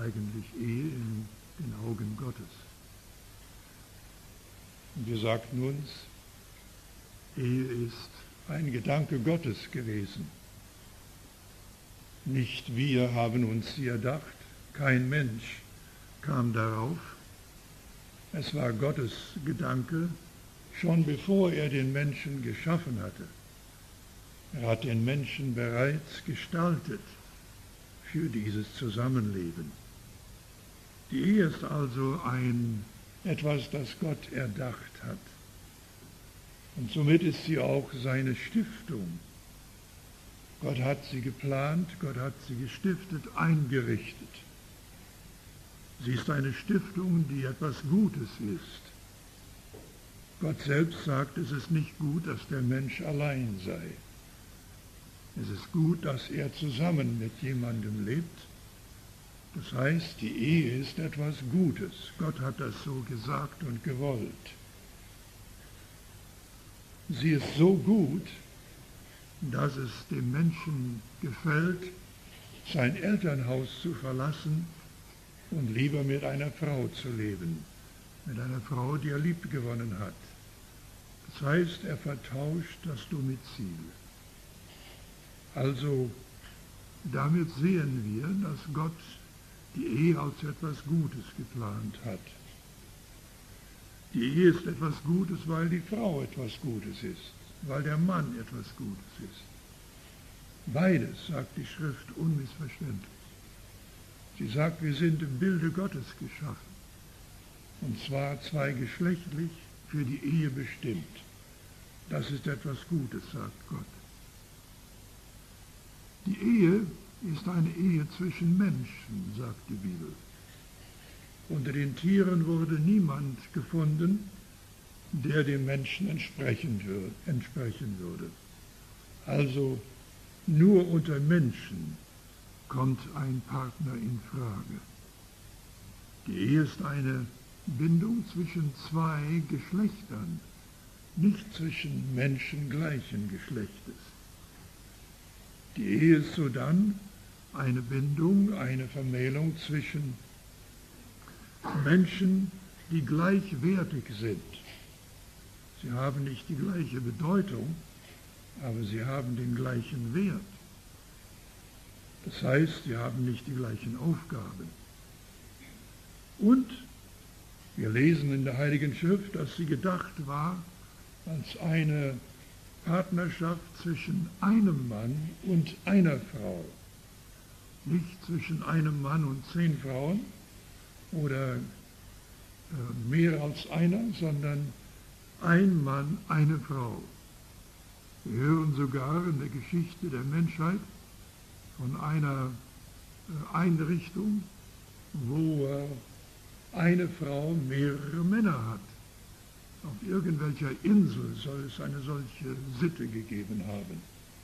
eigentlich Ehe in den Augen Gottes? Und wir sagten uns, Ehe ist ein Gedanke Gottes gewesen. Nicht wir haben uns sie erdacht, kein Mensch kam darauf. Es war Gottes Gedanke, schon bevor er den Menschen geschaffen hatte. Er hat den Menschen bereits gestaltet für dieses Zusammenleben. Die Ehe ist also etwas, das Gott erdacht hat. Und somit ist sie auch seine Stiftung. Gott hat sie geplant, Gott hat sie gestiftet, eingerichtet. Sie ist eine Stiftung, die etwas Gutes ist. Gott selbst sagt, es ist nicht gut, dass der Mensch allein sei. Es ist gut, dass er zusammen mit jemandem lebt. Das heißt, die Ehe ist etwas Gutes. Gott hat das so gesagt und gewollt. Sie ist so gut, dass es dem Menschen gefällt, sein Elternhaus zu verlassen und lieber mit einer Frau zu leben, mit einer Frau, die er liebgewonnen hat. Das heißt, er vertauscht das Domizil. Also, damit sehen wir, dass Gott die Ehe als etwas Gutes geplant hat. Die Ehe ist etwas Gutes, weil die Frau etwas Gutes ist, weil der Mann etwas Gutes ist. Beides, sagt die Schrift unmissverständlich. Sie sagt, wir sind im Bilde Gottes geschaffen, und zwar zweigeschlechtlich für die Ehe bestimmt. Das ist etwas Gutes, sagt Gott. Die Ehe ist eine Ehe zwischen Menschen, sagt die Bibel. Unter den Tieren wurde niemand gefunden, der dem Menschen entsprechen würde. Also nur unter Menschen kommt ein Partner in Frage. Die Ehe ist eine Bindung zwischen zwei Geschlechtern, nicht zwischen Menschen gleichen Geschlechtes. Die Ehe ist sodann eine Bindung, eine Vermählung zwischen Menschen, die gleichwertig sind. Sie haben nicht die gleiche Bedeutung, aber sie haben den gleichen Wert. Das heißt, sie haben nicht die gleichen Aufgaben. Und wir lesen in der Heiligen Schrift, dass sie gedacht war als eine Partnerschaft zwischen einem Mann und einer Frau. Nicht zwischen einem Mann und 10 Frauen oder mehr als einer, sondern ein Mann, eine Frau. Wir hören sogar in der Geschichte der Menschheit von einer Einrichtung, wo eine Frau mehrere Männer hat. Auf irgendwelcher Insel soll es eine solche Sitte gegeben haben.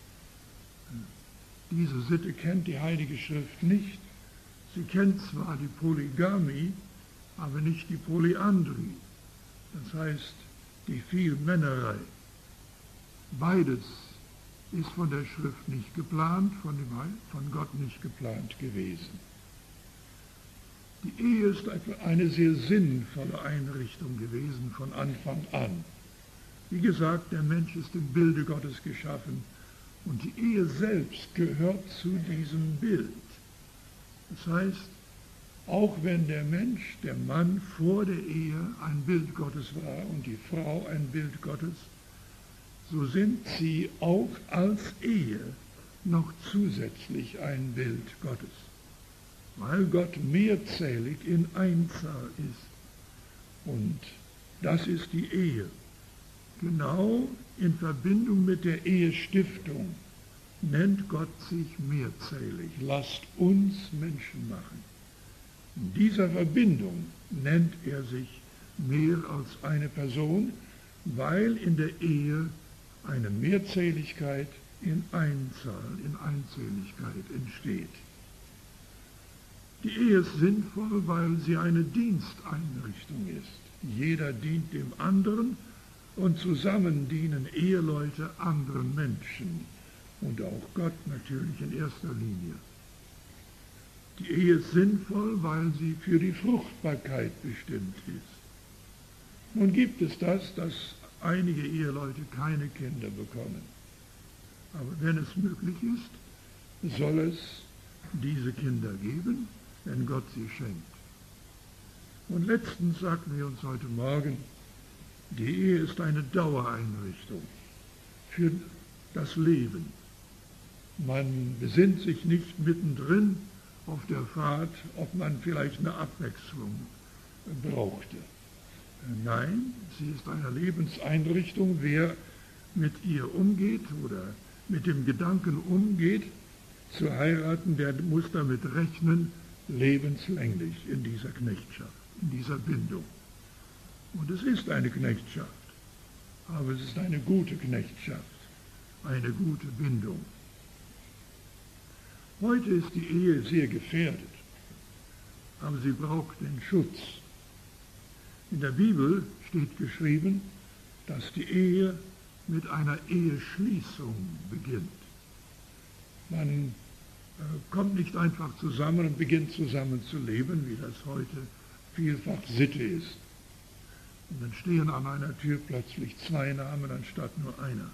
Diese Sitte kennt die Heilige Schrift nicht. Sie kennt zwar die Polygamie, aber nicht die Polyandrie. Das heißt, die Vielmännerei. Beides ist von der Schrift nicht geplant, von Gott nicht geplant gewesen. Die Ehe ist eine sehr sinnvolle Einrichtung gewesen von Anfang an. Wie gesagt, der Mensch ist im Bilde Gottes geschaffen und die Ehe selbst gehört zu diesem Bild. Das heißt, auch wenn der Mensch, der Mann vor der Ehe ein Bild Gottes war und die Frau ein Bild Gottes, so sind sie auch als Ehe noch zusätzlich ein Bild Gottes, weil Gott mehrzählig in Einzahl ist. Und das ist die Ehe. Genau in Verbindung mit der Ehestiftung nennt Gott sich mehrzählig. Lasst uns Menschen machen. In dieser Verbindung nennt er sich mehr als eine Person, weil in der Ehe eine Mehrzähligkeit in Einzahl, in Einzähligkeit entsteht. Die Ehe ist sinnvoll, weil sie eine Diensteinrichtung ist. Jeder dient dem anderen und zusammen dienen Eheleute anderen Menschen und auch Gott natürlich in erster Linie. Die Ehe ist sinnvoll, weil sie für die Fruchtbarkeit bestimmt ist. Nun gibt es das, dass einige Eheleute keine Kinder bekommen. Aber wenn es möglich ist, soll es diese Kinder geben, wenn Gott sie schenkt. Und letztens sagten wir uns heute Morgen, die Ehe ist eine Dauereinrichtung für das Leben. Man besinnt sich nicht mittendrin auf der Fahrt, ob man vielleicht eine Abwechslung brauchte. Nein, sie ist eine Lebenseinrichtung. Wer mit ihr umgeht oder mit dem Gedanken umgeht, zu heiraten, der muss damit rechnen, lebenslänglich in dieser Knechtschaft, in dieser Bindung. Und es ist eine Knechtschaft, aber es ist eine gute Knechtschaft, eine gute Bindung. Heute ist die Ehe sehr gefährdet, aber sie braucht den Schutz. In der Bibel steht geschrieben, dass die Ehe mit einer Eheschließung beginnt. Man kommt nicht einfach zusammen und beginnt zusammen zu leben, wie das heute vielfach Sitte ist. Und dann stehen an einer Tür plötzlich zwei Namen anstatt nur einer.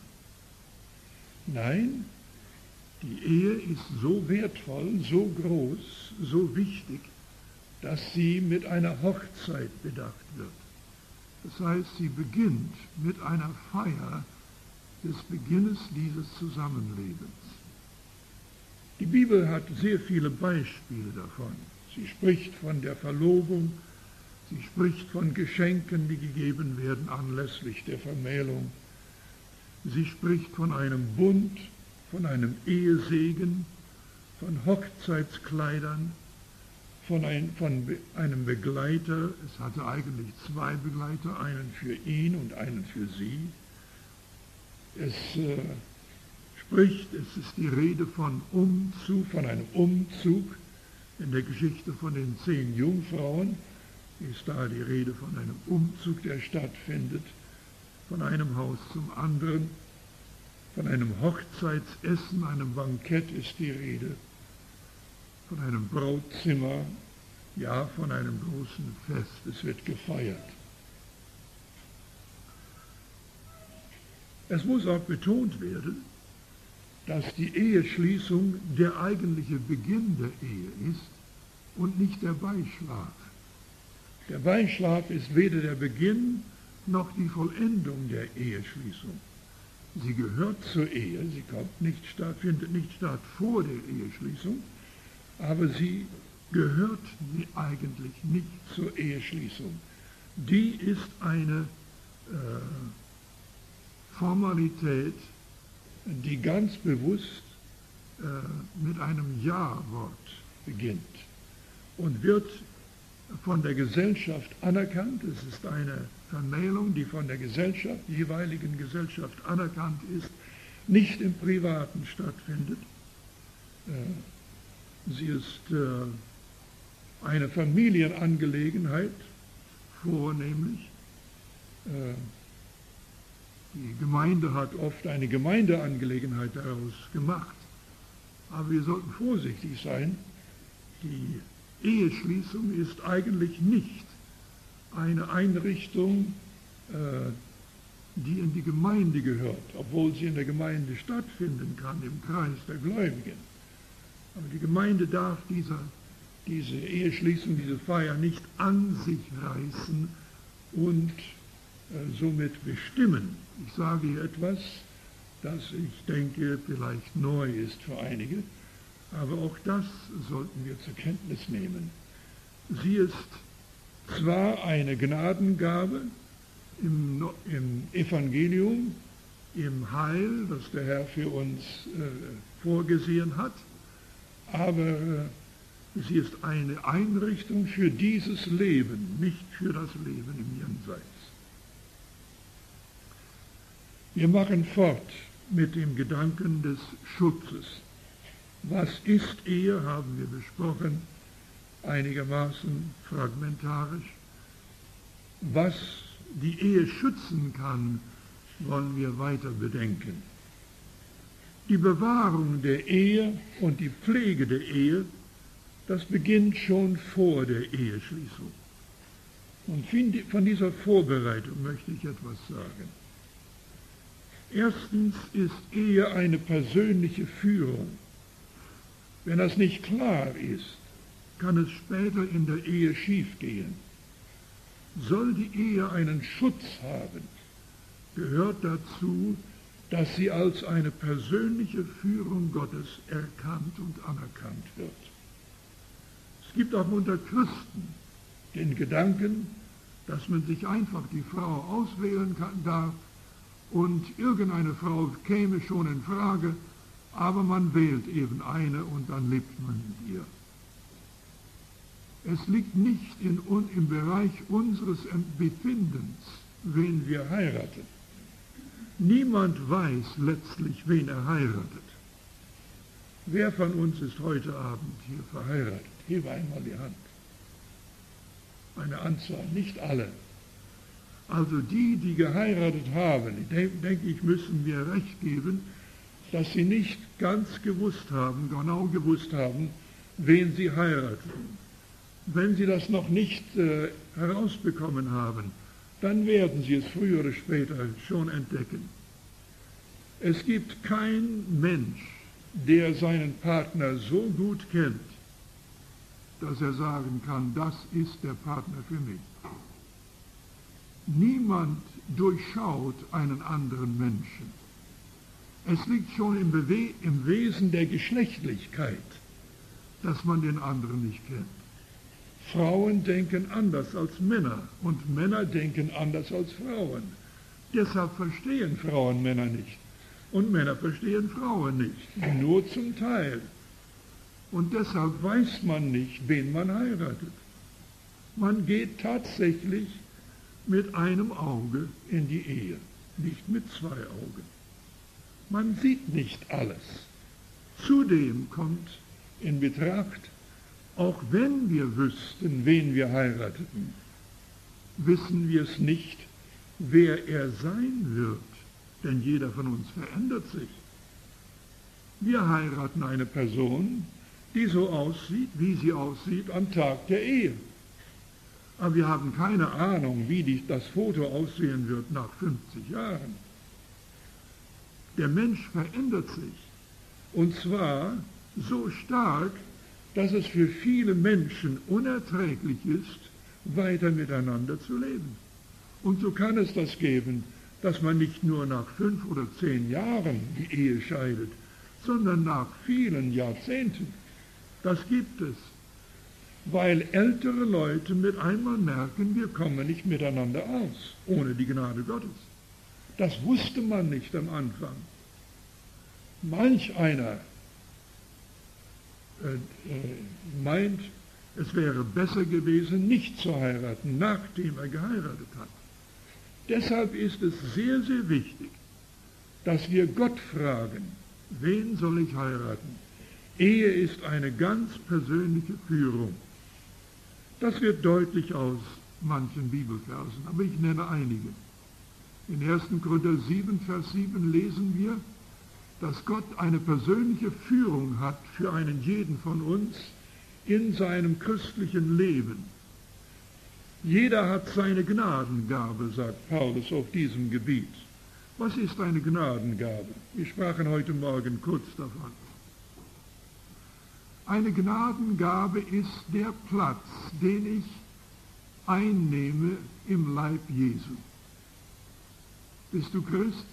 Nein, die Ehe ist so wertvoll, so groß, so wichtig, dass sie mit einer Hochzeit bedacht wird. Das heißt, sie beginnt mit einer Feier des Beginnes dieses Zusammenlebens. Die Bibel hat sehr viele Beispiele davon. Sie spricht von der Verlobung, sie spricht von Geschenken, die gegeben werden anlässlich der Vermählung. Sie spricht von einem Bund, von einem Ehesegen, von Hochzeitskleidern, von einem Begleiter. Es hatte eigentlich zwei Begleiter, einen für ihn und einen für sie. Es ist die Rede von Umzug, von einem Umzug. In der Geschichte von den 10 Jungfrauen ist da die Rede von einem Umzug, der stattfindet, von einem Haus zum anderen. Von einem Hochzeitsessen, einem Bankett ist die Rede. Von einem Brautzimmer, ja, von einem großen Fest. Es wird gefeiert. Es muss auch betont werden, dass die Eheschließung der eigentliche Beginn der Ehe ist und nicht der Beischlaf. Der Beischlaf ist weder der Beginn noch die Vollendung der Eheschließung. Sie gehört zur Ehe, sie findet nicht statt vor der Eheschließung, aber sie gehört eigentlich nicht zur Eheschließung. Die ist eine Formalität, die ganz bewusst mit einem Ja-Wort beginnt und wird von der Gesellschaft anerkannt. Es ist eine Vermählung, die von der jeweiligen Gesellschaft anerkannt ist, nicht im Privaten stattfindet. Sie ist eine Familienangelegenheit, vornehmlich. Die Gemeinde hat oft eine Gemeindeangelegenheit daraus gemacht. Aber wir sollten vorsichtig sein. Die Eheschließung ist eigentlich nicht eine Einrichtung, die in die Gemeinde gehört, obwohl sie in der Gemeinde stattfinden kann, im Kreis der Gläubigen. Aber die Gemeinde darf diese Eheschließung, diese Feier nicht an sich reißen und somit bestimmen. Ich sage hier etwas, das ich denke vielleicht neu ist für einige, aber auch das sollten wir zur Kenntnis nehmen. Sie ist zwar eine Gnadengabe im Evangelium, im Heil, das der Herr für uns vorgesehen hat, aber sie ist eine Einrichtung für dieses Leben, nicht für das Leben im Jenseits. Wir machen fort mit dem Gedanken des Schutzes. Was ist Ehe, haben wir besprochen, einigermaßen fragmentarisch. Was die Ehe schützen kann, wollen wir weiter bedenken. Die Bewahrung der Ehe und die Pflege der Ehe das beginnt schon vor der Eheschließung. Und von dieser Vorbereitung möchte ich etwas sagen. Erstens ist Ehe eine persönliche Führung. Wenn das nicht klar ist, kann es später in der Ehe schiefgehen. Soll die Ehe einen Schutz haben, gehört dazu, dass sie als eine persönliche Führung Gottes erkannt und anerkannt wird. Es gibt auch unter Christen den Gedanken, dass man sich einfach die Frau auswählen darf und irgendeine Frau käme schon in Frage, aber man wählt eben eine und dann lebt man mit ihr. Es liegt nicht im Bereich unseres Befindens, wen wir heiraten. Niemand weiß letztlich, wen er heiratet. Wer von uns ist heute Abend hier verheiratet? Hebe einmal die Hand. Eine Anzahl, nicht alle. Also die geheiratet haben, denke ich, müssen mir recht geben, dass sie nicht ganz genau gewusst haben, wen sie heiraten. Wenn sie das noch nicht herausbekommen haben, dann werden sie es früher oder später schon entdecken. Es gibt keinen Mensch, der seinen Partner so gut kennt, dass er sagen kann, das ist der Partner für mich. Niemand durchschaut einen anderen Menschen. Es liegt schon im Wesen der Geschlechtlichkeit, dass man den anderen nicht kennt. Frauen denken anders als Männer und Männer denken anders als Frauen. Deshalb verstehen Frauen Männer nicht und Männer verstehen Frauen nicht, nur zum Teil. Und deshalb weiß man nicht, wen man heiratet. Man geht tatsächlich mit einem Auge in die Ehe, nicht mit zwei Augen. Man sieht nicht alles. Zudem kommt in Betracht, auch wenn wir wüssten, wen wir heirateten, wissen wir es nicht, wer er sein wird, denn jeder von uns verändert sich. Wir heiraten eine Person, die so aussieht, wie sie aussieht am Tag der Ehe. Aber wir haben keine Ahnung, wie das Foto aussehen wird nach 50 Jahren. Der Mensch verändert sich, und zwar so stark, dass es für viele Menschen unerträglich ist, weiter miteinander zu leben. Und so kann es das geben, dass man nicht nur nach 5 oder 10 Jahren die Ehe scheidet, sondern nach vielen Jahrzehnten. Das gibt es, weil ältere Leute mit einmal merken, wir kommen nicht miteinander aus, ohne die Gnade Gottes. Das wusste man nicht am Anfang. Manch einer meint, es wäre besser gewesen, nicht zu heiraten, nachdem er geheiratet hat. Deshalb ist es sehr, sehr wichtig, dass wir Gott fragen, wen soll ich heiraten? Ehe ist eine ganz persönliche Führung. Das wird deutlich aus manchen Bibelversen, aber ich nenne einige. In 1. Korinther 7, Vers 7 lesen wir, dass Gott eine persönliche Führung hat für einen jeden von uns in seinem christlichen Leben. Jeder hat seine Gnadengabe, sagt Paulus auf diesem Gebiet. Was ist eine Gnadengabe? Wir sprachen heute Morgen kurz davon. Eine Gnadengabe ist der Platz, den ich einnehme im Leib Jesu. Bist du Christ?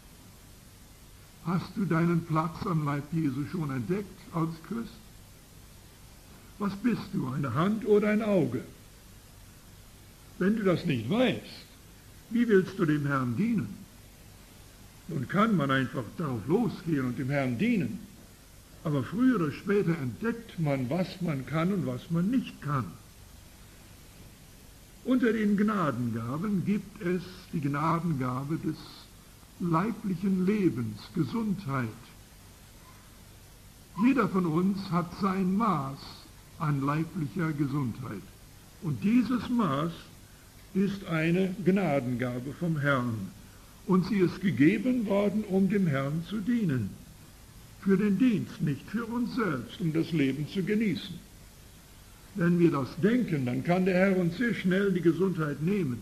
Hast du deinen Platz am Leib Jesu schon entdeckt als Christ? Was bist du, eine Hand oder ein Auge? Wenn du das nicht weißt, wie willst du dem Herrn dienen? Nun kann man einfach darauf losgehen und dem Herrn dienen. Aber früher oder später entdeckt man, was man kann und was man nicht kann. Unter den Gnadengaben gibt es die Gnadengabe des leiblichen Lebens, Gesundheit. Jeder von uns hat sein Maß an leiblicher Gesundheit. Und dieses Maß ist eine Gnadengabe vom Herrn. Und sie ist gegeben worden, um dem Herrn zu dienen. Für den Dienst, nicht für uns selbst, um das Leben zu genießen. Wenn wir das denken, dann kann der Herr uns sehr schnell die Gesundheit nehmen.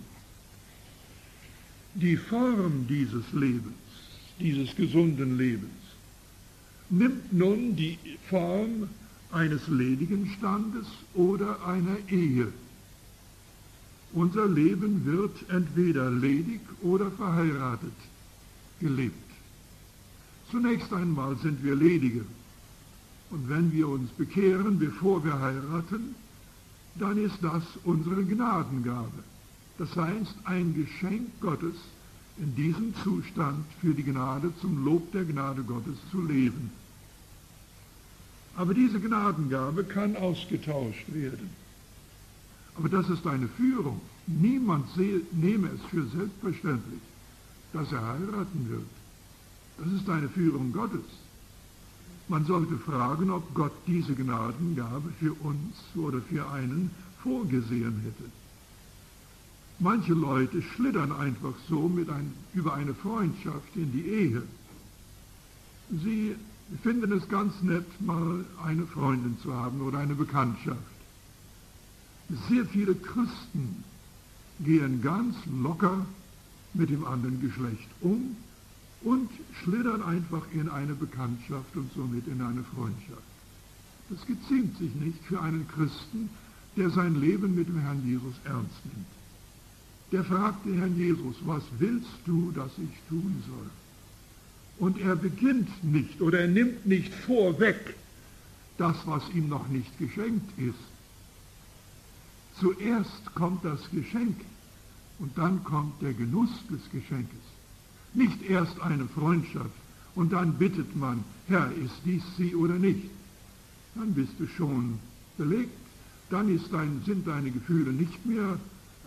Die Form dieses Lebens, dieses gesunden Lebens, nimmt nun die Form eines ledigen Standes oder einer Ehe. Unser Leben wird entweder ledig oder verheiratet gelebt. Zunächst einmal sind wir Ledige. Und wenn wir uns bekehren, bevor wir heiraten, dann ist das unsere Gnadengabe. Das heißt, ein Geschenk Gottes, in diesem Zustand für die Gnade, zum Lob der Gnade Gottes zu leben. Aber diese Gnadengabe kann ausgetauscht werden. Aber das ist eine Führung. Niemand nehme es für selbstverständlich, dass er heiraten wird. Das ist eine Führung Gottes. Man sollte fragen, ob Gott diese Gnadengabe für uns oder für einen vorgesehen hätte. Manche Leute schlittern einfach so über eine Freundschaft in die Ehe. Sie finden es ganz nett, mal eine Freundin zu haben oder eine Bekanntschaft. Sehr viele Christen gehen ganz locker mit dem anderen Geschlecht um und schlittern einfach in eine Bekanntschaft und somit in eine Freundschaft. Das geziemt sich nicht für einen Christen, der sein Leben mit dem Herrn Jesus ernst nimmt. Der fragt den Herrn Jesus, was willst du, dass ich tun soll? Und er beginnt nicht oder er nimmt nicht vorweg das, was ihm noch nicht geschenkt ist. Zuerst kommt das Geschenk und dann kommt der Genuss des Geschenkes. Nicht erst eine Freundschaft und dann bittet man, Herr, ist dies sie oder nicht? Dann bist du schon belegt. Dann sind deine Gefühle nicht mehr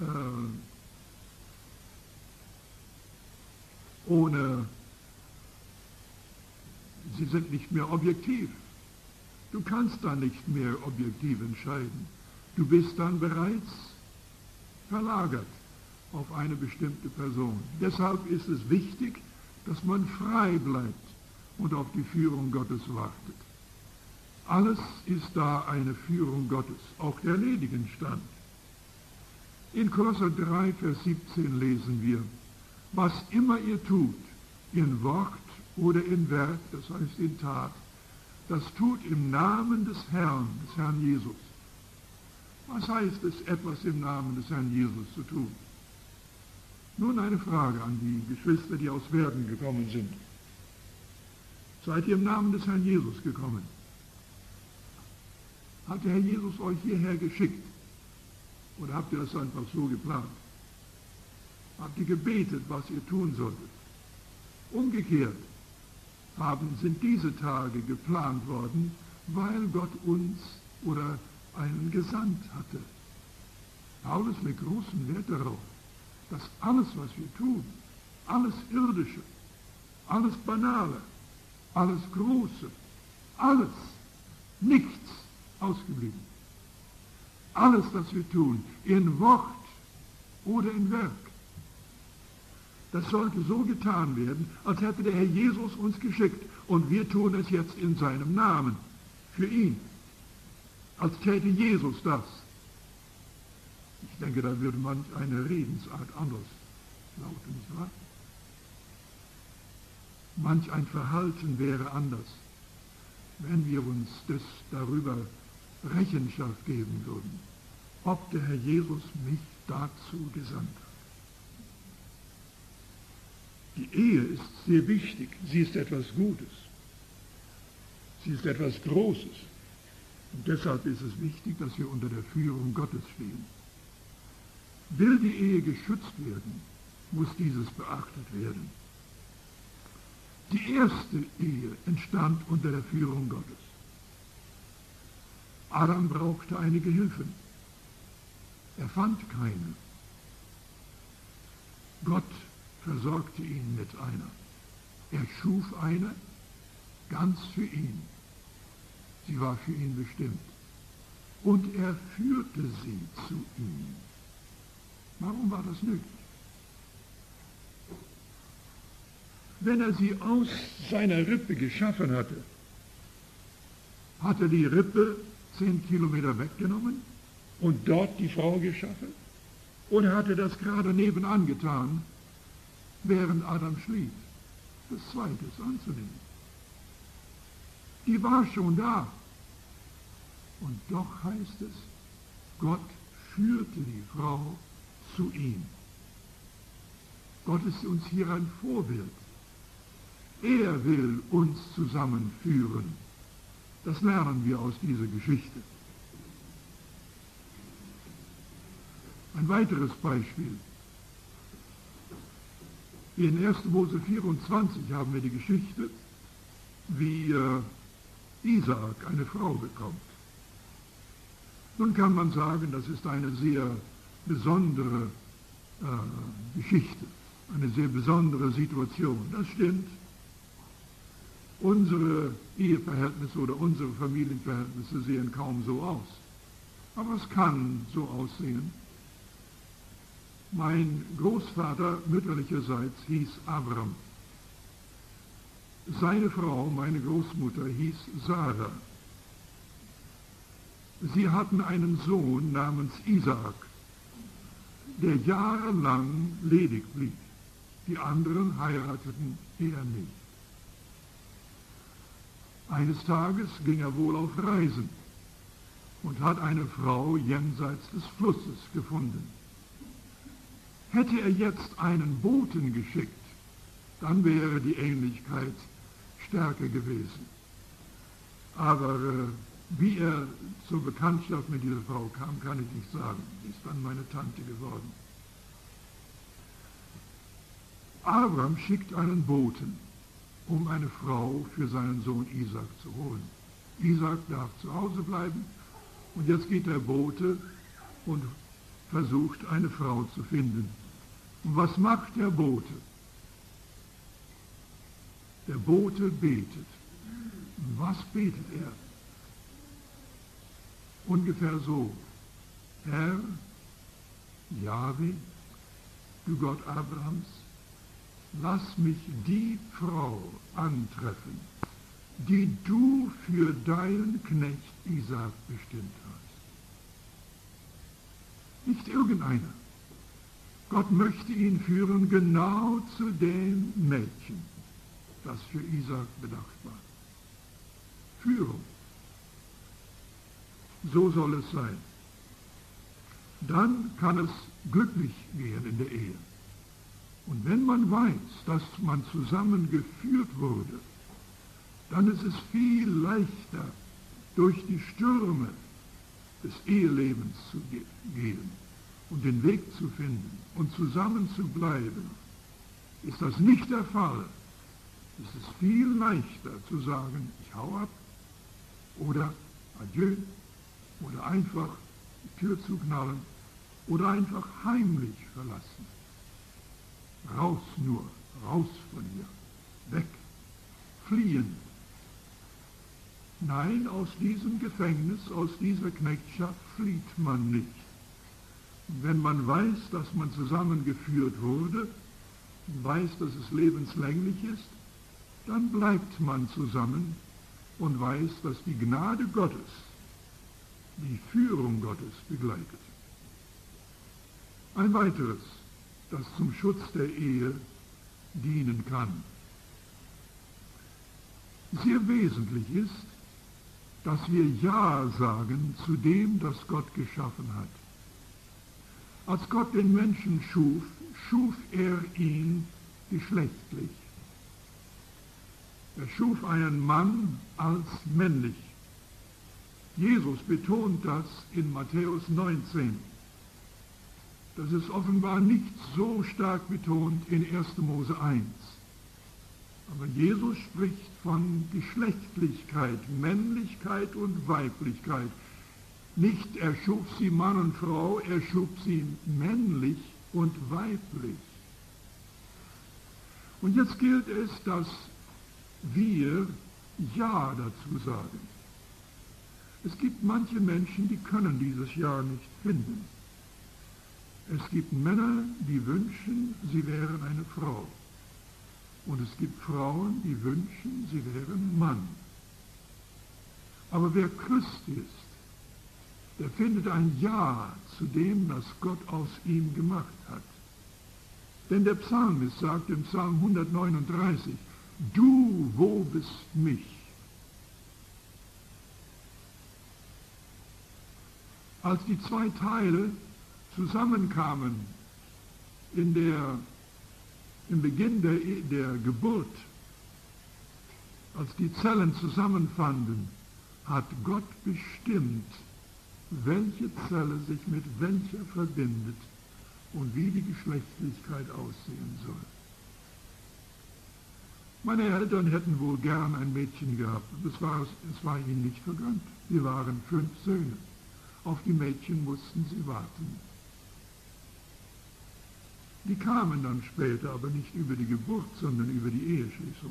sie sind nicht mehr objektiv. Du kannst dann nicht mehr objektiv entscheiden. Du bist dann bereits verlagert auf eine bestimmte Person. Deshalb ist es wichtig, dass man frei bleibt und auf die Führung Gottes wartet. Alles ist da eine Führung Gottes, auch der ledigen Stand. In Kolosser 3, Vers 17 lesen wir, was immer ihr tut, in Wort oder in Werk, das heißt in Tat, das tut im Namen des Herrn Jesus. Was heißt es, etwas im Namen des Herrn Jesus zu tun? Nun eine Frage an die Geschwister, die aus Werden gekommen sind. Seid ihr im Namen des Herrn Jesus gekommen? Hat der Herr Jesus euch hierher geschickt? Oder habt ihr das einfach so geplant? Habt ihr gebetet, was ihr tun solltet? Umgekehrt sind diese Tage geplant worden, weil Gott uns oder einen gesandt hatte. Paulus legt großen Wert darauf, dass alles, was wir tun, alles Irdische, alles Banale, alles Große, alles, nichts ausgeblieben. Alles, was wir tun, in Wort oder in Werk, das sollte so getan werden, als hätte der Herr Jesus uns geschickt und wir tun es jetzt in seinem Namen, für ihn, als täte Jesus das. Ich denke, da würde manch eine Redensart anders lauten, nicht wahr? Manch ein Verhalten wäre anders, wenn wir uns darüber Rechenschaft geben würden, ob der Herr Jesus mich dazu gesandt hat. Die Ehe ist sehr wichtig. Sie ist etwas Gutes. Sie ist etwas Großes. Und deshalb ist es wichtig, dass wir unter der Führung Gottes stehen. Will die Ehe geschützt werden, muss dieses beachtet werden. Die erste Ehe entstand unter der Führung Gottes. Adam brauchte eine Gehilfin. Er fand keine. Gott versorgte ihn mit einer. Er schuf eine ganz für ihn. Sie war für ihn bestimmt. Und er führte sie zu ihm. Warum war das nötig? Wenn er sie aus seiner Rippe geschaffen hatte, hat er die Rippe 10 Kilometer weggenommen und dort die Frau geschaffen? Oder hat er das gerade nebenan getan, während Adam schlief? Das Zweite ist anzunehmen. Die war schon da. Und doch heißt es, Gott führte die Frau zu ihm. Gott ist uns hier ein Vorbild. Er will uns zusammenführen. Das lernen wir aus dieser Geschichte. Ein weiteres Beispiel. In 1. Mose 24 haben wir die Geschichte, wie Isaak eine Frau bekommt. Nun kann man sagen, das ist eine sehr besondere Geschichte, eine sehr besondere Situation. Das stimmt. Unsere Eheverhältnisse oder unsere Familienverhältnisse sehen kaum so aus. Aber es kann so aussehen. Mein Großvater mütterlicherseits hieß Abram. Seine Frau, meine Großmutter, hieß Sarah. Sie hatten einen Sohn namens Isaak, der jahrelang ledig blieb. Die anderen heirateten er nicht. Eines Tages ging er wohl auf Reisen und hat eine Frau jenseits des Flusses gefunden. Hätte er jetzt einen Boten geschickt, dann wäre die Ähnlichkeit stärker gewesen. Aber wie er zur Bekanntschaft mit dieser Frau kam, kann ich nicht sagen. Sie ist dann meine Tante geworden. Abraham schickt einen Boten, um eine Frau für seinen Sohn Isaak zu holen. Isaak darf zu Hause bleiben und jetzt geht der Bote und versucht, eine Frau zu finden. Und was macht der Bote? Der Bote betet. Und was betet er? Ungefähr so: Herr, Jahwe, du Gott Abrahams, lass mich die Frau antreffen, die du für deinen Knecht Isaak bestimmt hast. Nicht irgendeiner. Gott möchte ihn führen genau zu dem Mädchen, das für Isaak bedacht war. Führung. So soll es sein. Dann kann es glücklich gehen in der Ehe. Und wenn man weiß, dass man zusammengeführt wurde, dann ist es viel leichter, durch die Stürme des Ehelebens zu gehen und den Weg zu finden und zusammen zu bleiben. Ist das nicht der Fall, ist es viel leichter zu sagen, ich hau ab oder adieu oder einfach die Tür zuknallen oder einfach heimlich verlassen. Raus nur, raus von hier, weg, fliehen. Nein, aus diesem Gefängnis, aus dieser Knechtschaft flieht man nicht. Wenn man weiß, dass man zusammengeführt wurde, weiß, dass es lebenslänglich ist, dann bleibt man zusammen und weiß, dass die Gnade Gottes, die Führung Gottes begleitet. Ein weiteres, das zum Schutz der Ehe dienen kann. Sehr wesentlich ist, dass wir Ja sagen zu dem, das Gott geschaffen hat. Als Gott den Menschen schuf, schuf er ihn geschlechtlich. Er schuf einen Mann als männlich. Jesus betont das in Matthäus 19. Das ist offenbar nicht so stark betont in 1. Mose 1. Aber Jesus spricht von Geschlechtlichkeit, Männlichkeit und Weiblichkeit. Nicht er schuf sie Mann und Frau, er schuf sie männlich und weiblich. Und jetzt gilt es, dass wir Ja dazu sagen. Es gibt manche Menschen, die können dieses Ja nicht finden. Es gibt Männer, die wünschen, sie wären eine Frau. Und es gibt Frauen, die wünschen, sie wären Mann. Aber wer Christ ist, der findet ein Ja zu dem, was Gott aus ihm gemacht hat. Denn der Psalmist sagt im Psalm 139, du wobest mich. Als die zwei Teile zusammenkamen im Beginn der Geburt, als die Zellen zusammenfanden, hat Gott bestimmt, welche Zelle sich mit welcher verbindet und wie die Geschlechtlichkeit aussehen soll. Meine Eltern hätten wohl gern ein Mädchen gehabt, und es war ihnen nicht vergönnt. Wir waren 5 Söhne. Auf die Mädchen mussten sie warten. Die kamen dann später, aber nicht über die Geburt, sondern über die Eheschließung.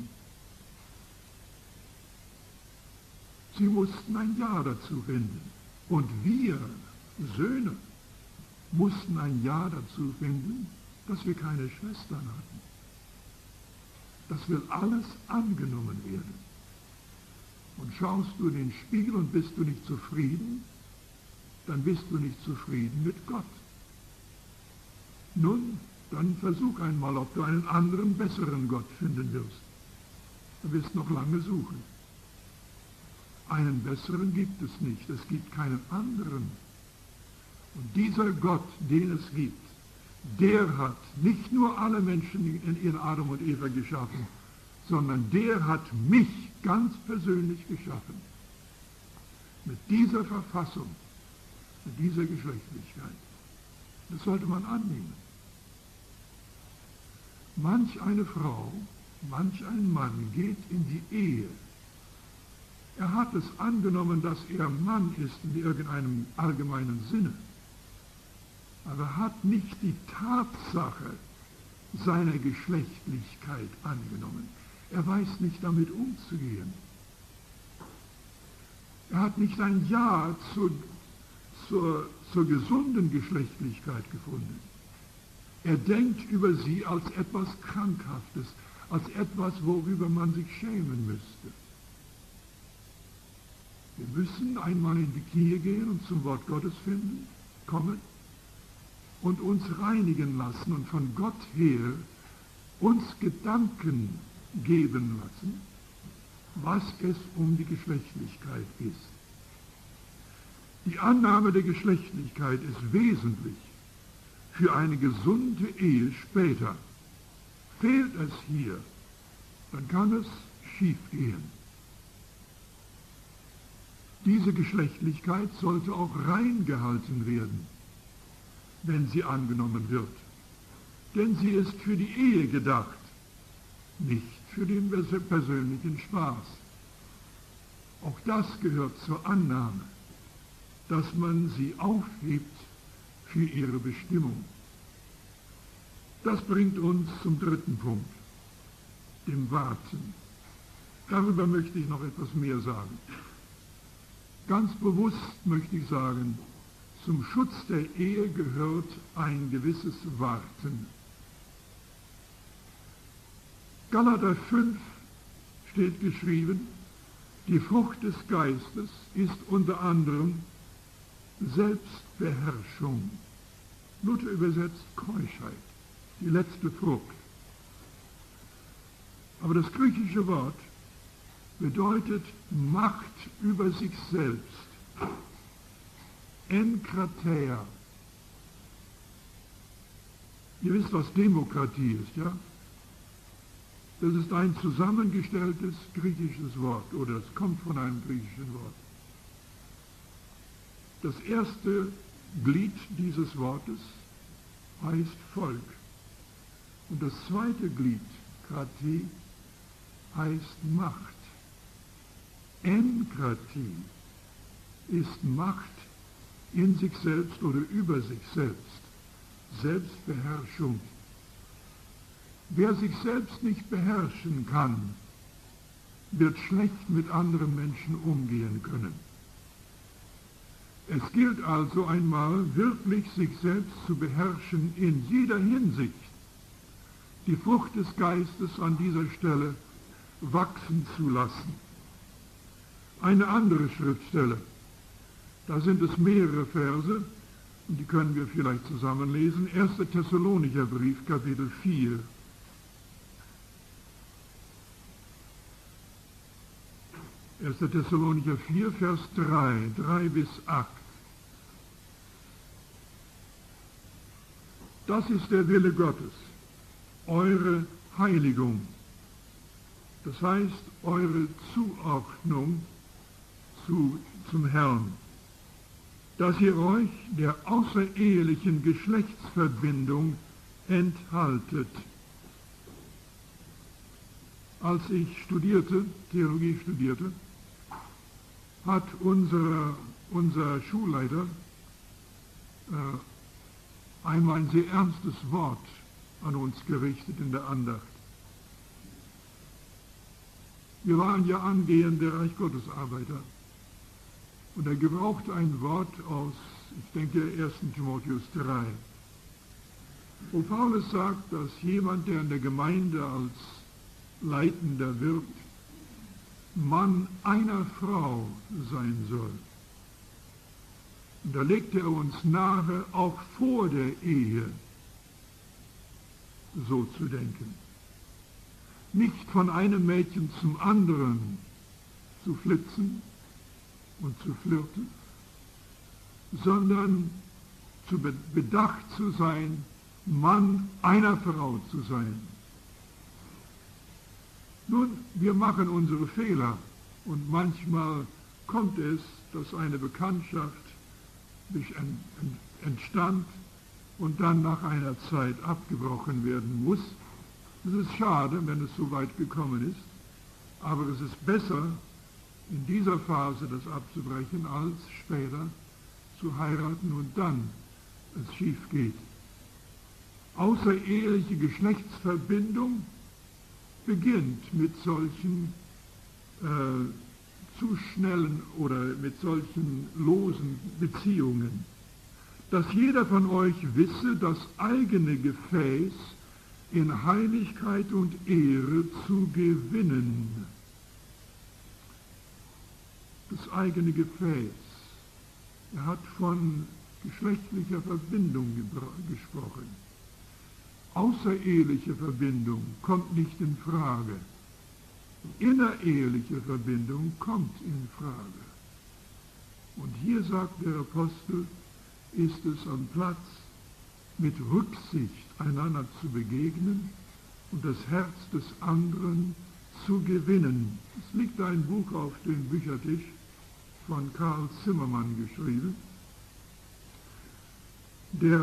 Sie mussten ein Ja dazu finden. Und wir, Söhne, mussten ein Ja dazu finden, dass wir keine Schwestern hatten. Das will alles angenommen werden. Und schaust du in den Spiegel und bist du nicht zufrieden, dann bist du nicht zufrieden mit Gott. Nun, dann versuch einmal, ob du einen anderen, besseren Gott finden wirst. Du wirst noch lange suchen. Einen besseren gibt es nicht, es gibt keinen anderen. Und dieser Gott, den es gibt, der hat nicht nur alle Menschen in Adam und Eva geschaffen, sondern der hat mich ganz persönlich geschaffen. Mit dieser Verfassung, mit dieser Geschlechtlichkeit. Das sollte man annehmen. Manch eine Frau, manch ein Mann geht in die Ehe. Er hat es angenommen, dass er Mann ist in irgendeinem allgemeinen Sinne. Aber er hat nicht die Tatsache seiner Geschlechtlichkeit angenommen. Er weiß nicht damit umzugehen. Er hat nicht ein Ja zur gesunden Geschlechtlichkeit gefunden. Er denkt über sie als etwas Krankhaftes, als etwas, worüber man sich schämen müsste. Wir müssen einmal in die Knie gehen und zum Wort Gottes kommen und uns reinigen lassen und von Gott her uns Gedanken geben lassen, was es um die Geschlechtlichkeit ist. Die Annahme der Geschlechtlichkeit ist wesentlich für eine gesunde Ehe später. Fehlt es hier, dann kann es schiefgehen. Diese Geschlechtlichkeit sollte auch rein gehalten werden, wenn sie angenommen wird. Denn sie ist für die Ehe gedacht, nicht für den persönlichen Spaß. Auch das gehört zur Annahme, dass man sie aufhebt für ihre Bestimmung. Das bringt uns zum dritten Punkt, dem Warten. Darüber möchte ich noch etwas mehr sagen. Ganz bewusst möchte ich sagen, zum Schutz der Ehe gehört ein gewisses Warten. Galater 5 steht geschrieben, die Frucht des Geistes ist unter anderem Selbstbeherrschung. Luther übersetzt Keuschheit, die letzte Frucht. Aber das griechische Wort bedeutet Macht über sich selbst. Enkrateia. Ihr wisst, was Demokratie ist, ja? Das ist ein zusammengestelltes griechisches Wort, oder es kommt von einem griechischen Wort. Das erste Glied dieses Wortes heißt Volk. Und das zweite Glied, Kratie, heißt Macht. Enkratie ist Macht in sich selbst oder über sich selbst. Selbstbeherrschung. Wer sich selbst nicht beherrschen kann, wird schlecht mit anderen Menschen umgehen können. Es gilt also einmal wirklich, sich selbst zu beherrschen in jeder Hinsicht. Die Frucht des Geistes an dieser Stelle wachsen zu lassen. Eine andere Schriftstelle, Da sind es mehrere Verse, und die können wir vielleicht zusammenlesen. 1. Thessalonicher Brief, Kapitel 4. Erster Thessalonicher 4, Vers 3 bis 8. Das ist der Wille Gottes, eure Heiligung, das heißt eure Zuordnung zum Herrn, dass ihr euch der außerehelichen Geschlechtsverbindung enthaltet. Als ich Theologie studierte, hat unser Schulleiter einmal ein sehr ernstes Wort an uns gerichtet in der Andacht. Wir waren ja angehende Reich Gottes Arbeiter. Und er gebrauchte ein Wort aus, ich denke, 1. Timotheus 3, wo Paulus sagt, dass jemand, der in der Gemeinde als Leitender wird, Mann einer Frau sein soll. Und da legte er uns nahe, auch vor der Ehe so zu denken. Nicht von einem Mädchen zum anderen zu flitzen und zu flirten, sondern bedacht zu sein, Mann einer Frau zu sein. Nun, wir machen unsere Fehler und manchmal kommt es, dass eine Bekanntschaft entstand und dann nach einer Zeit abgebrochen werden muss. Es ist schade, wenn es so weit gekommen ist, aber es ist besser, in dieser Phase das abzubrechen, als später zu heiraten und dann es schief geht. Außereheliche Geschlechtsverbindung beginnt mit solchen zu schnellen oder mit solchen losen Beziehungen, dass jeder von euch wisse, das eigene Gefäß in Heiligkeit und Ehre zu gewinnen. Das eigene Gefäß. Er hat von geschlechtlicher Verbindung gesprochen. Außereheliche Verbindung kommt nicht in Frage. Innereheliche Verbindung kommt in Frage. Und hier sagt der Apostel, ist es am Platz, mit Rücksicht einander zu begegnen und das Herz des anderen zu gewinnen. Es liegt ein Buch auf dem Büchertisch von Karl Zimmermann geschrieben, der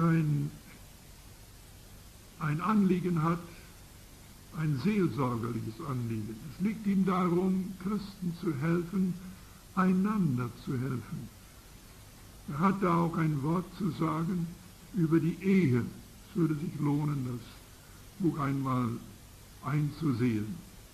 ein Anliegen hat, ein seelsorgerliches Anliegen. Es liegt ihm darum, Christen zu helfen, einander zu helfen. Er hat da auch ein Wort zu sagen über die Ehe. Es würde sich lohnen, das Buch einmal einzusehen.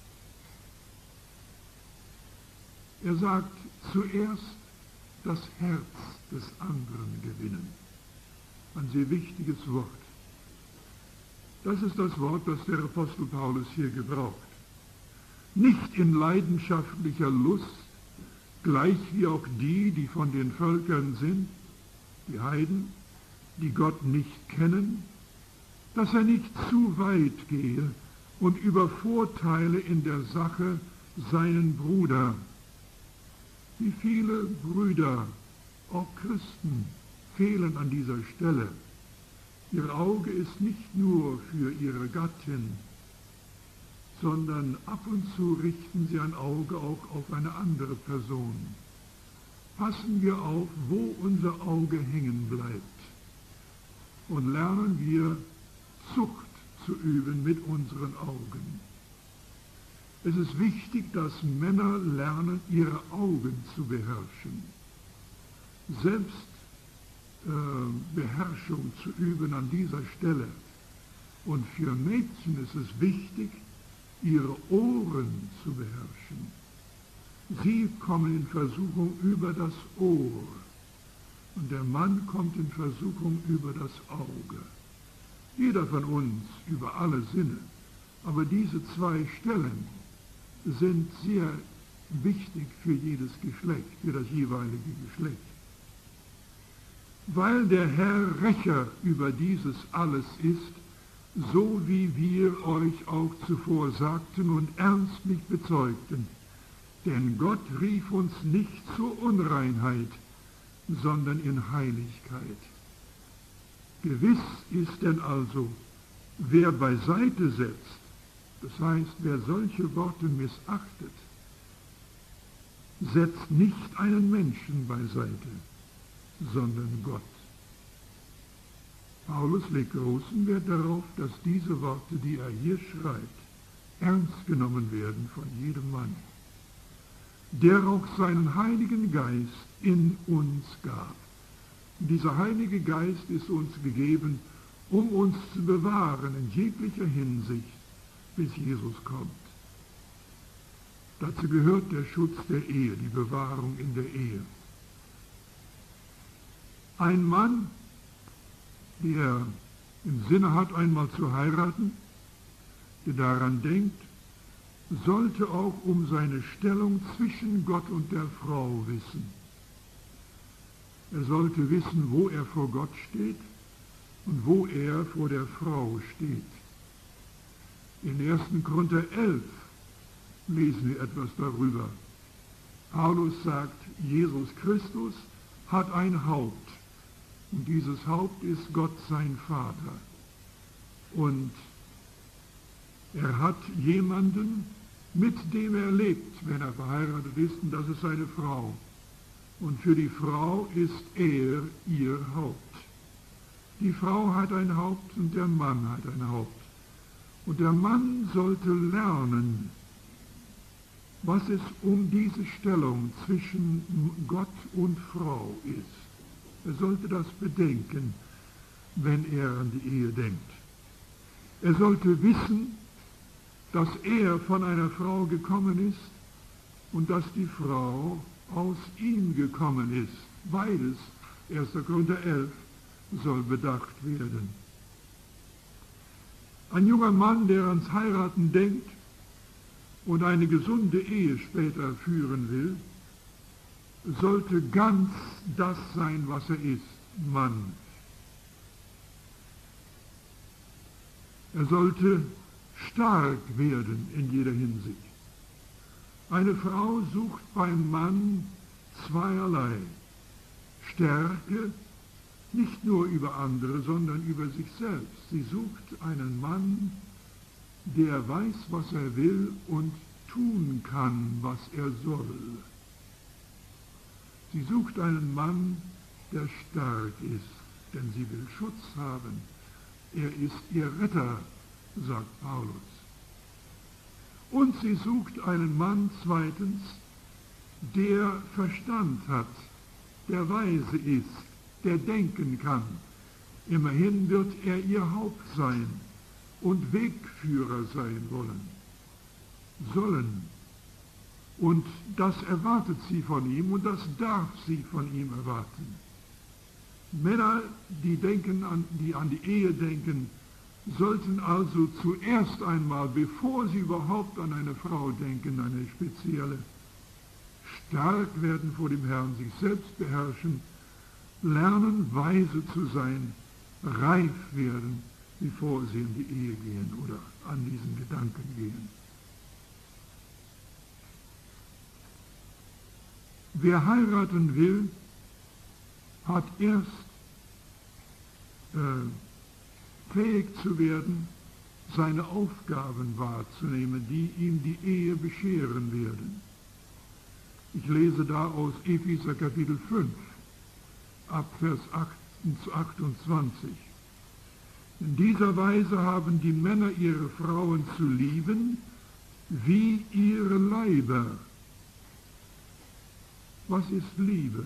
Er sagt, zuerst das Herz des anderen gewinnen. Ein sehr wichtiges Wort. Das ist das Wort, das der Apostel Paulus hier gebraucht. Nicht in leidenschaftlicher Lust, gleich wie auch die von den Völkern sind, die Heiden, die Gott nicht kennen, dass er nicht zu weit gehe und übervorteile in der Sache seinen Bruder. Wie viele Brüder, auch Christen, fehlen an dieser Stelle. Ihr Auge ist nicht nur für ihre Gattin, sondern ab und zu richten sie ein Auge auch auf eine andere Person. Passen wir auf, wo unser Auge hängen bleibt und lernen wir Zucht zu üben mit unseren Augen. Es ist wichtig, dass Männer lernen, ihre Augen zu beherrschen. Selbstbeherrschung zu üben an dieser Stelle. Und für Mädchen ist es wichtig, ihre Ohren zu beherrschen. Sie kommen in Versuchung über das Ohr und der Mann kommt in Versuchung über das Auge. Jeder von uns über alle Sinne. Aber diese zwei Stellen sind sehr wichtig für jedes Geschlecht, für das jeweilige Geschlecht. weil der Herr Rächer über dieses alles ist, so wie wir euch auch zuvor sagten und ernstlich bezeugten. Denn Gott rief uns nicht zur Unreinheit, sondern in Heiligkeit. Gewiss ist denn also, wer beiseite setzt, das heißt, wer solche Worte missachtet, setzt nicht einen Menschen beiseite, sondern Gott. Paulus legt großen Wert darauf, dass diese Worte, die er hier schreibt, ernst genommen werden von jedem Mann, der auch seinen Heiligen Geist in uns gab. Und dieser Heilige Geist ist uns gegeben, um uns zu bewahren in jeglicher Hinsicht, bis Jesus kommt. Dazu gehört der Schutz der Ehe, die Bewahrung in der Ehe. Ein Mann, der im Sinne hat, einmal zu heiraten, der daran denkt, sollte auch um seine Stellung zwischen Gott und der Frau wissen. Er sollte wissen, wo er vor Gott steht und wo er vor der Frau steht. In 1. Korinther 11 lesen wir etwas darüber. Paulus sagt, Jesus Christus hat ein Haupt. Und dieses Haupt ist Gott sein Vater. Und er hat jemanden, mit dem er lebt, wenn er verheiratet ist, und das ist seine Frau. Und für die Frau ist er ihr Haupt. Die Frau hat ein Haupt und der Mann hat ein Haupt. Und der Mann sollte lernen, was es um diese Stellung zwischen Gott und Frau ist. Er sollte das bedenken, wenn er an die Ehe denkt. Er sollte wissen, dass er von einer Frau gekommen ist und dass die Frau aus ihm gekommen ist. Beides, 1. Korinther 11, soll bedacht werden. Ein junger Mann, der ans Heiraten denkt und eine gesunde Ehe später führen will, sollte ganz das sein, was er ist, Mann. Er sollte stark werden in jeder Hinsicht. Eine Frau sucht beim Mann zweierlei. Stärke, nicht nur über andere, sondern über sich selbst. Sie sucht einen Mann, der weiß, was er will und tun kann, was er soll. Sie sucht einen Mann, der stark ist, denn sie will Schutz haben. Er ist ihr Retter, sagt Paulus. Und sie sucht einen Mann, zweitens, der Verstand hat, der weise ist, der denken kann. Immerhin wird er ihr Haupt sein und Wegführer sein sollen. Und das erwartet sie von ihm und das darf sie von ihm erwarten. Männer, die an die Ehe denken, sollten also zuerst einmal, bevor sie überhaupt an eine Frau denken, eine spezielle, stark werden vor dem Herrn, sich selbst beherrschen, lernen, weise zu sein, reif werden, bevor sie in die Ehe gehen oder an diesen Gedanken gehen. Wer heiraten will, hat erst fähig zu werden, seine Aufgaben wahrzunehmen, die ihm die Ehe bescheren werden. Ich lese da aus Epheser Kapitel 5, ab Vers 28. In dieser Weise haben die Männer ihre Frauen zu lieben, wie ihre Leiber. Was ist Liebe?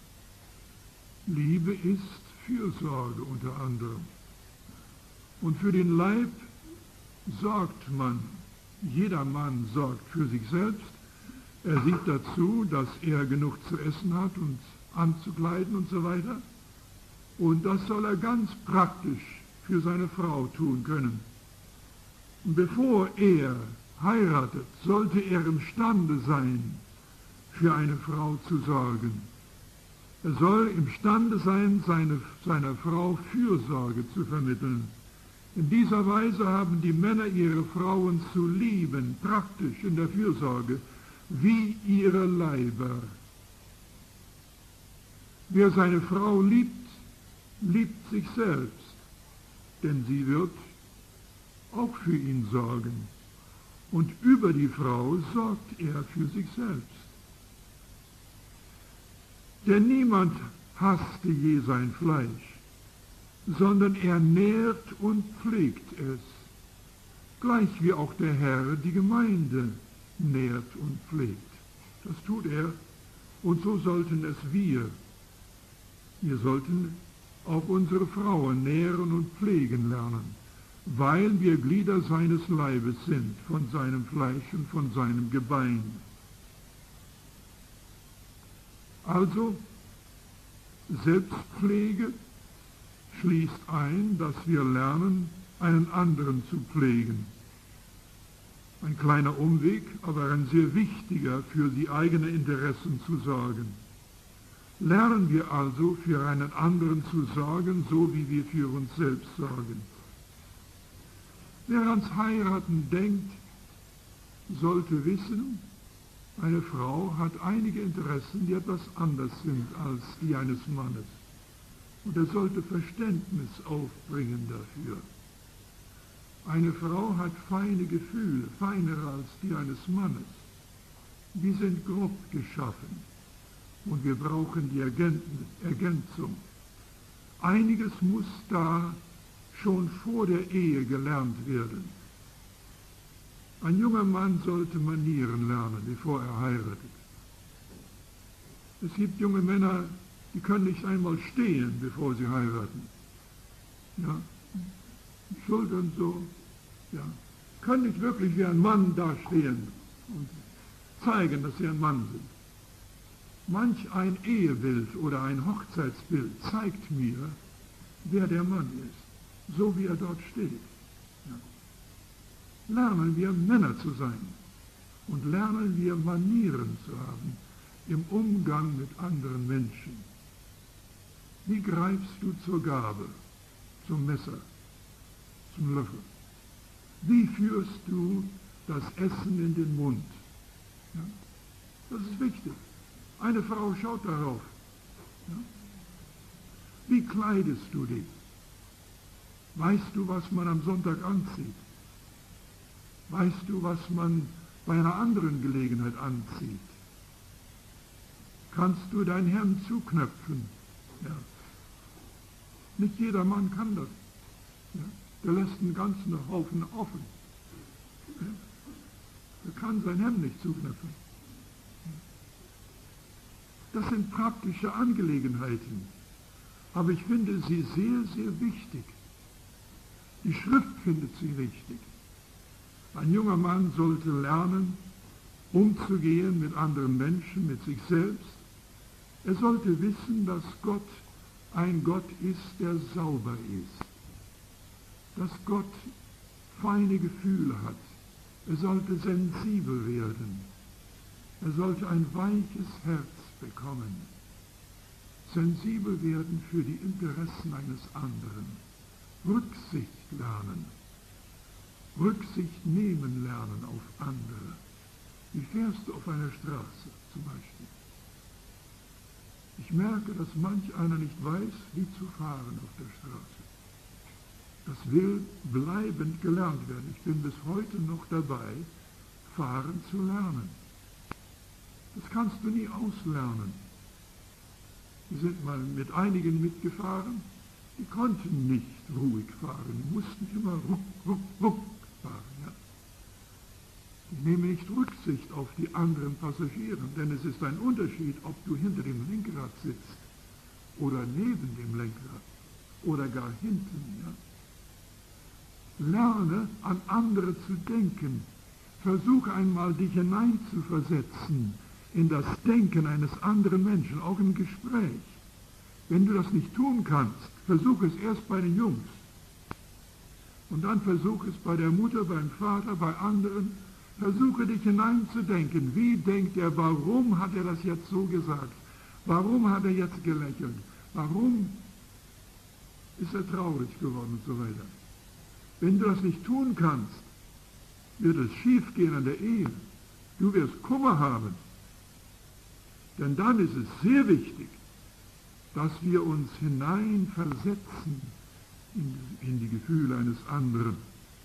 Liebe ist Fürsorge unter anderem. Und für den Leib sorgt man. Jeder Mann sorgt für sich selbst. Er sieht dazu, dass er genug zu essen hat und anzukleiden und so weiter. Und das soll er ganz praktisch für seine Frau tun können. Und bevor er heiratet, sollte er imstande sein, für eine Frau zu sorgen. Er soll imstande sein, seiner Frau Fürsorge zu vermitteln. In dieser Weise haben die Männer ihre Frauen zu lieben, praktisch in der Fürsorge, wie ihre Leiber. Wer seine Frau liebt, liebt sich selbst, denn sie wird auch für ihn sorgen. Und über die Frau sorgt er für sich selbst. Denn niemand hasste je sein Fleisch, sondern er nährt und pflegt es, gleich wie auch der Herr die Gemeinde nährt und pflegt. Das tut er, und so sollten es wir. Wir sollten auch unsere Frauen nähren und pflegen lernen, weil wir Glieder seines Leibes sind, von seinem Fleisch und von seinem Gebein. Also, Selbstpflege schließt ein, dass wir lernen, einen anderen zu pflegen. Ein kleiner Umweg, aber ein sehr wichtiger, für die eigenen Interessen zu sorgen. Lernen wir also, für einen anderen zu sorgen, so wie wir für uns selbst sorgen. Wer ans Heiraten denkt, sollte wissen, eine Frau hat einige Interessen, die etwas anders sind als die eines Mannes. Und er sollte Verständnis aufbringen dafür. Eine Frau hat feine Gefühle, feinere als die eines Mannes. Die sind grob geschaffen und wir brauchen die Ergänzung. Einiges muss da schon vor der Ehe gelernt werden. Ein junger Mann sollte Manieren lernen, bevor er heiratet. Es gibt junge Männer, die können nicht einmal stehen, bevor sie heiraten. Ja, die Schultern so, ja, können nicht wirklich wie ein Mann dastehen und zeigen, dass sie ein Mann sind. Manch ein Ehebild oder ein Hochzeitsbild zeigt mir, wer der Mann ist, so wie er dort steht. Ja. Lernen wir Männer zu sein und lernen wir Manieren zu haben im Umgang mit anderen Menschen. Wie greifst du zur Gabel, zum Messer, zum Löffel? Wie führst du das Essen in den Mund? Ja, das ist wichtig. Eine Frau schaut darauf. Ja. Wie kleidest du dich? Weißt du, was man am Sonntag anzieht? Weißt du, was man bei einer anderen Gelegenheit anzieht? Kannst du dein Hemd zuknöpfen? Ja. Nicht jeder Mann kann das. Ja. Der lässt einen ganzen Haufen offen. Ja. Er kann sein Hemd nicht zuknöpfen. Ja. Das sind praktische Angelegenheiten. Aber ich finde sie sehr, sehr wichtig. Die Schrift findet sie richtig. Ein junger Mann sollte lernen, umzugehen mit anderen Menschen, mit sich selbst. Er sollte wissen, dass Gott ein Gott ist, der sauber ist. Dass Gott feine Gefühle hat. Er sollte sensibel werden. Er sollte ein weiches Herz bekommen. Sensibel werden für die Interessen eines anderen. Rücksicht lernen. Rücksicht nehmen lernen auf andere. Wie fährst du auf einer Straße zum Beispiel? Ich merke, dass manch einer nicht weiß, wie zu fahren auf der Straße. Das will bleibend gelernt werden. Ich bin bis heute noch dabei, fahren zu lernen. Das kannst du nie auslernen. Wir sind mal mit einigen mitgefahren, die konnten nicht ruhig fahren, die mussten immer ruck, ruck, ruck fahren. Ja. Die nehmen nicht Rücksicht auf die anderen Passagiere, denn es ist ein Unterschied, ob du hinter dem Lenkrad sitzt oder neben dem Lenkrad oder gar hinten. Ja. Lerne, an andere zu denken. Versuche einmal, dich hineinzuversetzen in das Denken eines anderen Menschen, auch im Gespräch. Wenn du das nicht tun kannst, versuche es erst bei den Jungs. Und dann versuche es bei der Mutter, beim Vater, bei anderen. Versuche dich hineinzudenken. Wie denkt er, warum hat er das jetzt so gesagt? Warum hat er jetzt gelächelt? Warum ist er traurig geworden und so weiter? Wenn du das nicht tun kannst, wird es schiefgehen an der Ehe. Du wirst Kummer haben. Denn dann ist es sehr wichtig, dass wir uns hineinversetzen in die Gefühle eines anderen.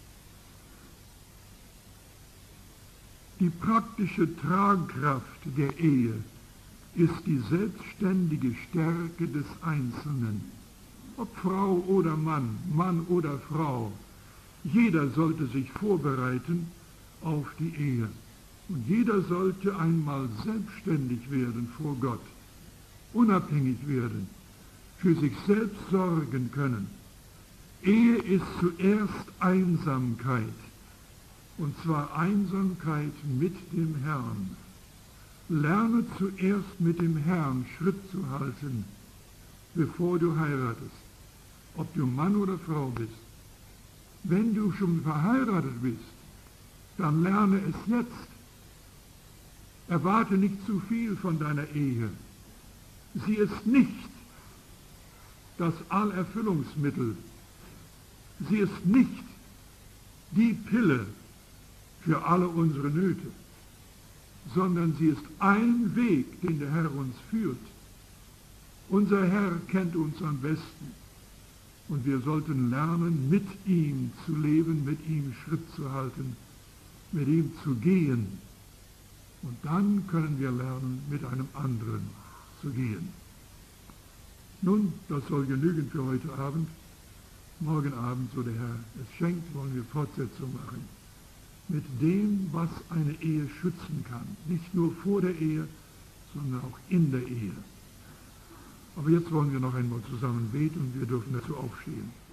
Die praktische Tragkraft der Ehe ist die selbstständige Stärke des Einzelnen. Ob Frau oder Mann, Mann oder Frau, jeder sollte sich vorbereiten auf die Ehe. Und jeder sollte einmal selbstständig werden vor Gott, unabhängig werden, für sich selbst sorgen können. Ehe ist zuerst Einsamkeit, und zwar Einsamkeit mit dem Herrn. Lerne zuerst mit dem Herrn Schritt zu halten, bevor du heiratest, ob du Mann oder Frau bist. Wenn du schon verheiratet bist, dann lerne es jetzt. Erwarte nicht zu viel von deiner Ehe. Sie ist nicht das Allerfüllungsmittel. Sie ist nicht die Pille für alle unsere Nöte, sondern sie ist ein Weg, den der Herr uns führt. Unser Herr kennt uns am besten und wir sollten lernen, mit ihm zu leben, mit ihm Schritt zu halten, mit ihm zu gehen. Und dann können wir lernen, mit einem anderen zu gehen. Nun, das soll genügen für heute Abend. Morgen Abend, so der Herr es schenkt, wollen wir Fortsetzung machen. Mit dem, was eine Ehe schützen kann. Nicht nur vor der Ehe, sondern auch in der Ehe. Aber jetzt wollen wir noch einmal zusammen beten und wir dürfen dazu aufstehen.